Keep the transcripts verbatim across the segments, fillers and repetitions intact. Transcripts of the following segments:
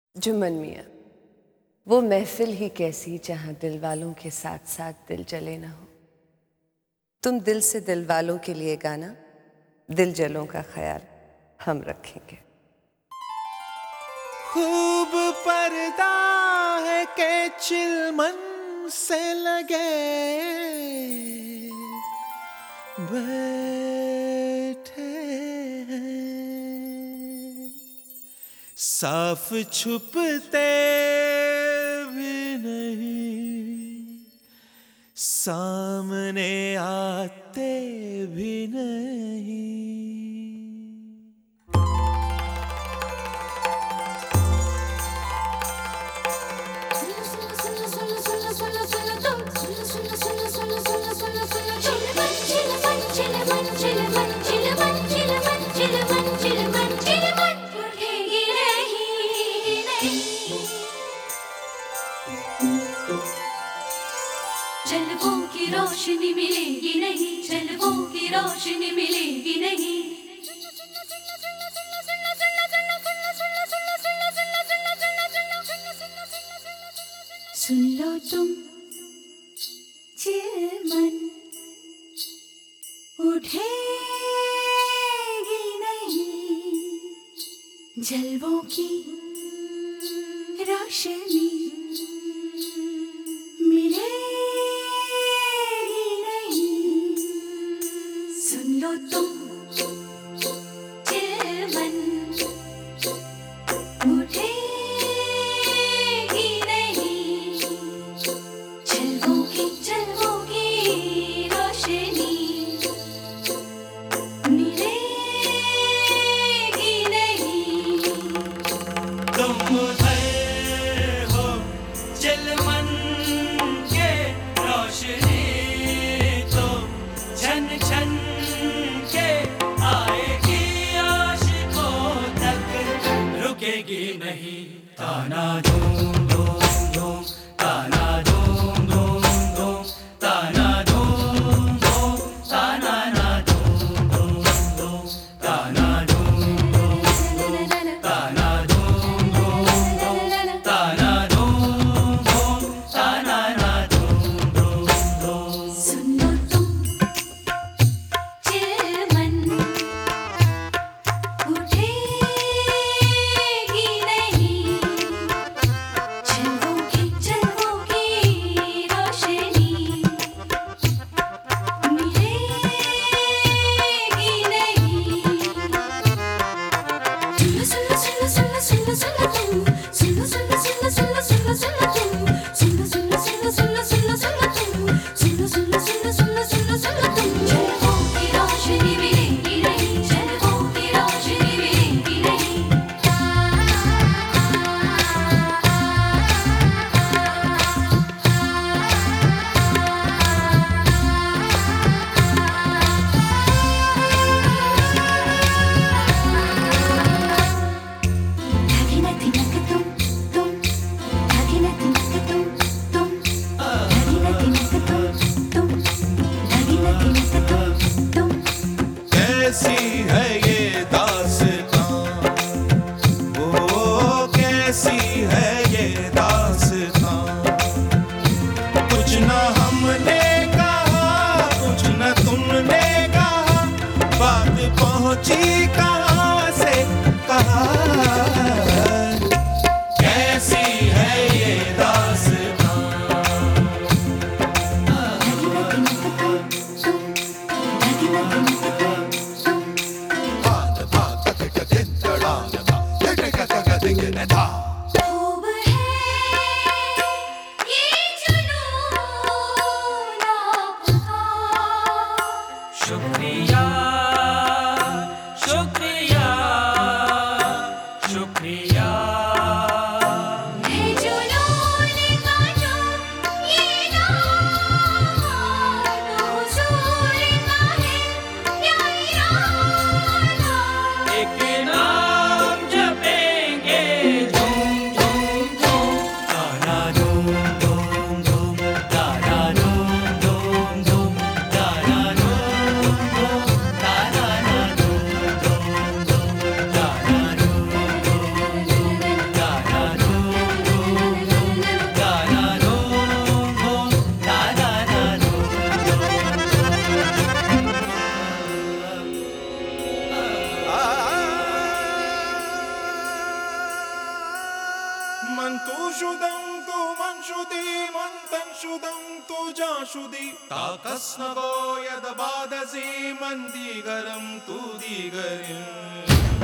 जुम्मन मियाँ, वो महफिल ही कैसी जहाँ दिल वालों के साथ साथ दिल जले ना हो। तुम दिल से दिल वालों के लिए गाना, दिल जलों का ख्याल हम रखेंगे। खूब पर्दा है के चिलमन से लगे बैठे हैं, साफ छुपते भी नहीं, सामने आते भी नहीं। जलवों की रोशनी मिलेगी नहीं, जलवों की रोशनी मिलेगी नहीं। सुन लो तुम चिलमन, उठेगी नहीं, जलवों की रोशनी मिलेगी नहीं। सुन लो तुम चिलमन, उठेगी नहीं, जलवों की जलवों की रोशनी मिलेगी नहीं। तुम उधर हो चिलमन के, रोशनी तो छन छन के आएगी आशिकों तक, रुकेगी नहीं। ताना धूम धूम धूम, ताना धूम धूम धूम, ताना धूम धूम, ताना ना धूम धूम धूम, ताना धूम धूम धूम, ताना धूम धूम धूम, ताना धूम धूम, ताना ना धूम धूम धूम। सुन लो तुम चिलमन, उठेगी नहीं, जलवों की जलवों की मन्तुषुदं तु मन्षुति मन्तंशुदं तु जाशुदि ताकस्नवो यदबाधसि मन्दीगरं तु दीगरिम्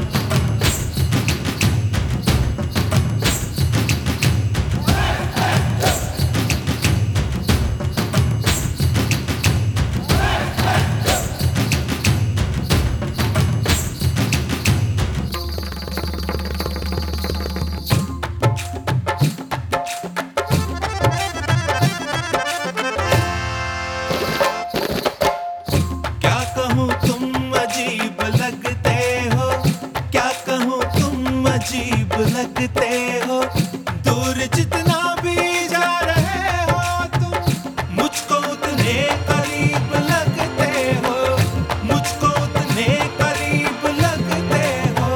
अजीब लगते हो दूर जितना भी जा रहे हो तुम मुझको उतने करीब लगते हो मुझको उतने करीब लगते हो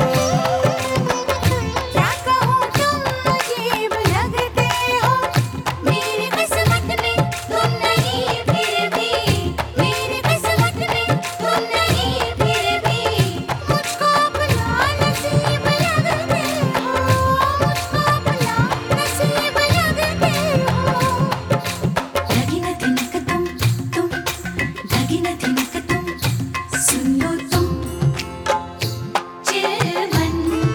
क्या कहूँ तुम अजीब लगते हो मेरी किस्मत में तुम नहीं फिर भी मेरी किस्मत में तुम नहीं फिर भी मुझको अपना नसीब लगते हो मुझको अपना नसीब लगते हो लगी न थिनक तुम तुम लगी न थिनक तुम सुन लो तुम चिलमन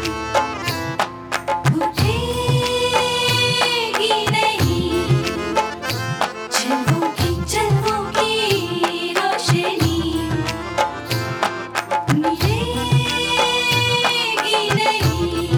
उठेगी नहीं जलवों की जलवों की रोशनी मिलेगी नहीं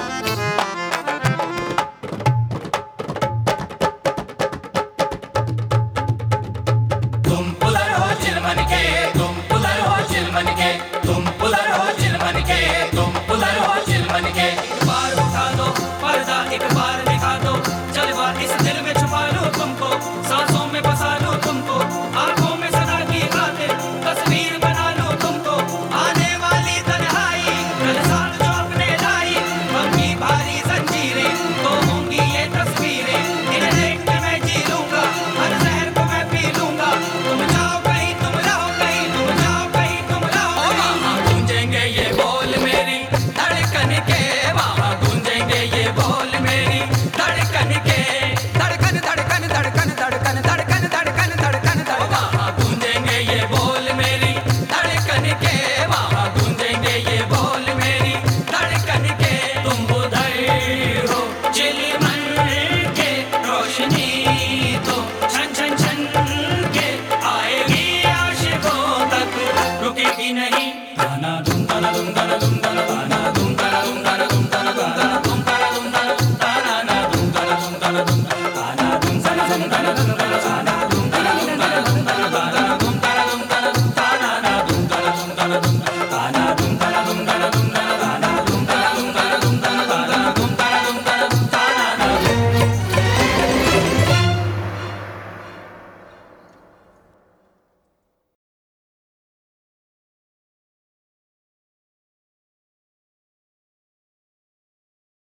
तुम पुलर हो चिलमन के तुम पुलर हो चिलमन के तुम पुलर हो चिलमन के तुम पुलर हो चिलमन के एक बार उठा दो पर्दा एक बार दिखा दो जलवा इस दिल में छुपा लूं तुमको सांसों में बसा लूं तुमको आंखों में सदा की खातिर तस्वीर बना लूं तुमको आने वाली तन्हाई कल साथ जो अपने लाई गम की भारी जंजीरें तो होंगी ये तस्वीरें इन्हें देख के मैं जी लूंगा हर जहर को मैं पी लूंगा तुम जाओ कहीं तुम रहो कहीं तुम जाओ कहीं तुम रहो वहाँ गूंजेंगे ये बोल मेरी धड़कन के वहाँ गूंजेंगे ये बोल मेरी धड़कन के धड़कन धड़कन धड़कन धड़कन धड़कन धड़कन धड़कन धड़कन वहाँ गूंजेंगे ये बोल मेरी धड़कन के वहाँ गूंजेंगे ये बोल मेरी धड़कन के तुम उधर हो चिलमन के रोशनी तो छन छन छन के आएगी आशिकों तक रुकेगी नहीं ताना दुम ताना दुम ताना दुम ताना ताना दुम ताना दुम ताना